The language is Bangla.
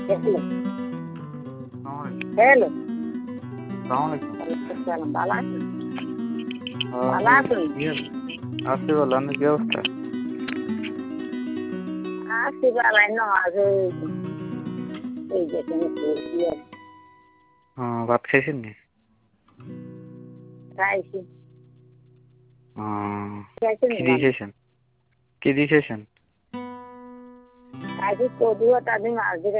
হ্যালো আসসালামু হ্যালো আলাইকুম। সালাম ভালো আছেন? হ্যাঁ, ভালো আছেন? কি আছে? আছি ভালো। আপনার কি অবস্থা? আছি বালাই নামাজ এই যেখানে পড়ছি আর ভাত খাইছেন নি? খাইছি আহ, খাইছেন কি দিয়ে মানে খাইছেন? কি দিয়ে খাইছেন? খাইছি কদু আর তাদের মাছ দিয়ে